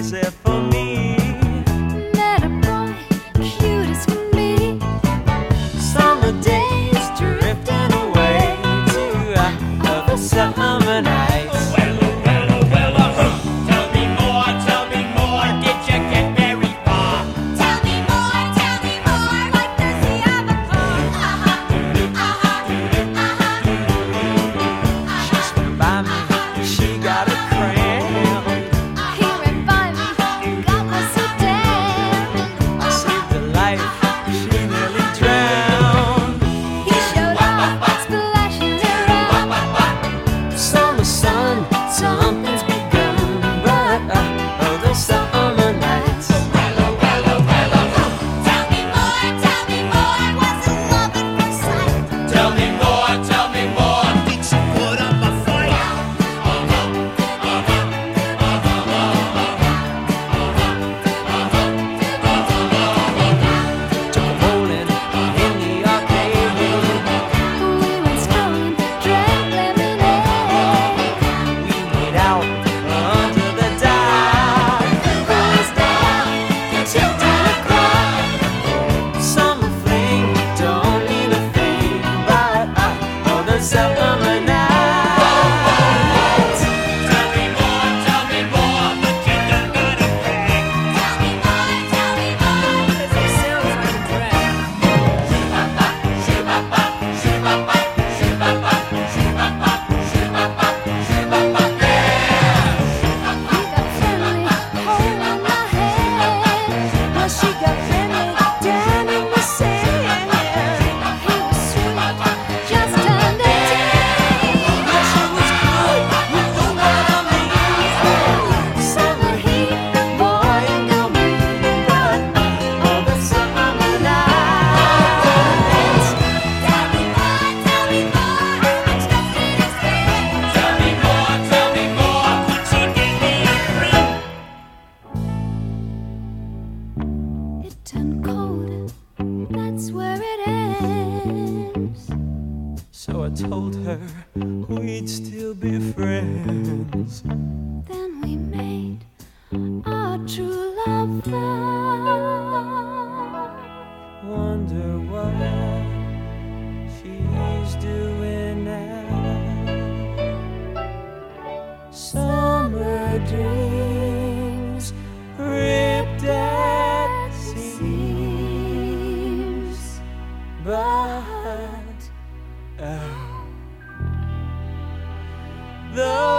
except for me. Met a boy, cute as can be. Summer days drifting away to other summer nights. Tell me more, did you get very far? Tell me more, like does he have a car? She swam by me, she got a cramp. He ran by me, got my sedan. I saved her life, she nearly drowned. He showed up, splashing around. Summer sun, something's begun, but other summer nights. Tell me more, was it love at first sight? Tell me more, did you put up a fight? Took a bowling in the arcade. We went strolling, drank lemonade. We made out under the dark. Boys down till 10 o'clock. Summer fling don't mean a thing, but other summer nights. Tell me more, but you don't gotta brag. Tell me more, it sounds like a drag. He got friendly, holding my hand. Well, she got friendly, down in the sand. He was sweet, just turned 18. She was good, you know what I mean. Summer heat, boy and girl meet, but Other summer Tell nights. me more, I'm stuck in his head. Tell me more, could you give me a ring? It turned cold, that's where it ends. So I told her we'd still be friends. Then we made our true love vow. Wonder what she's doing now. Summer dreams ripped at seams, but the